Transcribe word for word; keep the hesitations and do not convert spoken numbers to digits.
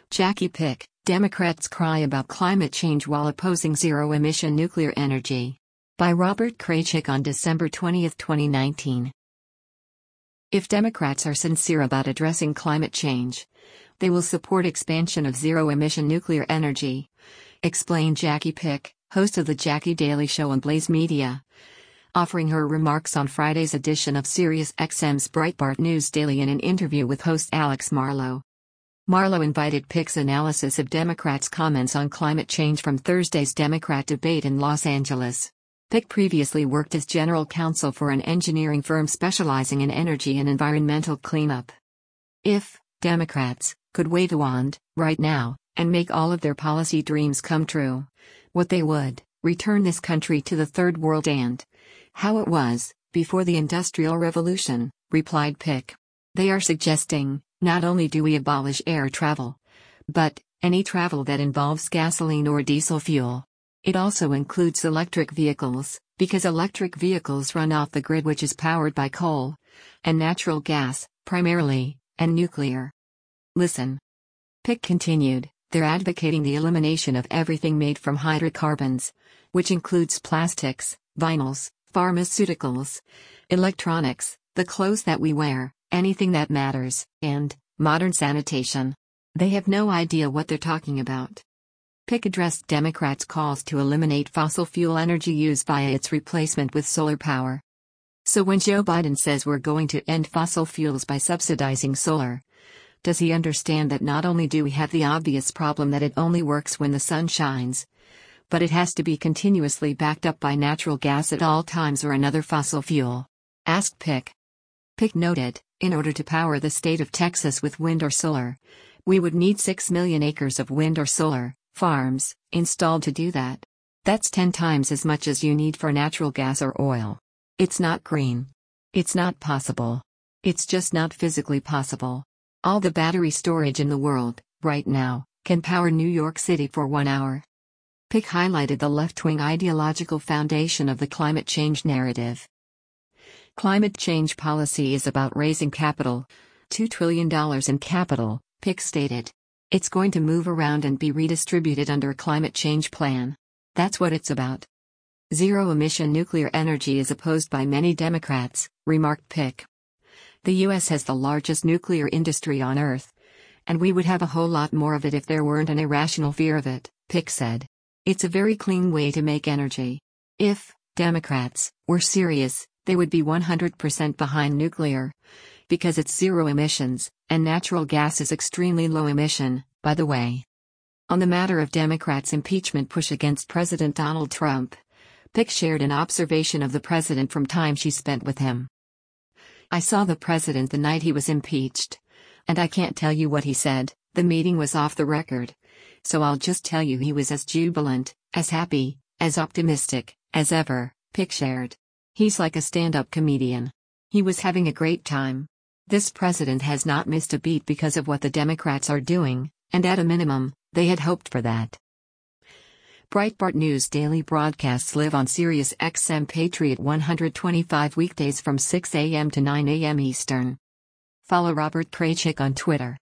Jackie Pick, Democrats cry about climate change while opposing zero-emission nuclear energy. By Robert Kraychik on December twentieth, twenty nineteen. If Democrats are sincere about addressing climate change, they will support expansion of zero-emission nuclear energy, explained Jackie Pick, host of The Jackie Daily Show on Blaze Media, offering her remarks on Friday's edition of SiriusXM's Breitbart News Daily in an interview with host Alex Marlow. Marlow invited Pick's analysis of Democrats' comments on climate change from Thursday's Democrat debate in Los Angeles. Pick previously worked as general counsel for an engineering firm specializing in energy and environmental cleanup. If Democrats could wave a wand right now and make all of their policy dreams come true, what they would return this country to the third world and how it was before the Industrial Revolution, replied Pick. They are suggesting, not only do we abolish air travel, but any travel that involves gasoline or diesel fuel. It also includes electric vehicles, because electric vehicles run off the grid, which is powered by coal and natural gas, primarily, and nuclear. Listen. Pick continued, they're advocating the elimination of everything made from hydrocarbons, which includes plastics, vinyls, pharmaceuticals, electronics, the clothes that we wear, anything that matters, and modern sanitation. They have no idea what they're talking about. Pick addressed Democrats' calls to eliminate fossil fuel energy use via its replacement with solar power. So when Joe Biden says we're going to end fossil fuels by subsidizing solar, does he understand that not only do we have the obvious problem that it only works when the sun shines, but it has to be continuously backed up by natural gas at all times or another fossil fuel? Asked Pick. Pick noted, in order to power the state of Texas with wind or solar, we would need six million acres of wind or solar farms installed to do that. That's ten times as much as you need for natural gas or oil. It's not green. It's not possible. It's just not physically possible. All the battery storage in the world, right now, can power New York City for one hour. Pick highlighted the left-wing ideological foundation of the climate change narrative. Climate change policy is about raising capital, two trillion dollars in capital, Pick stated. It's going to move around and be redistributed under a climate change plan. That's what it's about. Zero-emission nuclear energy is opposed by many Democrats, remarked Pick. The U S has the largest nuclear industry on Earth, and we would have a whole lot more of it if there weren't an irrational fear of it, Pick said. It's a very clean way to make energy. If Democrats were serious, they would be one hundred percent behind nuclear, because it's zero emissions, and natural gas is extremely low emission, by the way. On the matter of Democrats' impeachment push against President Donald Trump, Pick shared an observation of the president from time she spent with him. I saw the president the night he was impeached, and I can't tell you what he said. The meeting was off the record, so I'll just tell you he was as jubilant, as happy, as optimistic, as ever, Pick shared. He's like a stand-up comedian. He was having a great time. This president has not missed a beat because of what the Democrats are doing, and at a minimum, they had hoped for that. Breitbart News Daily broadcasts live on SiriusXM Patriot one twenty-five weekdays from six a m to nine a m Eastern. Follow Robert Kraychik on Twitter.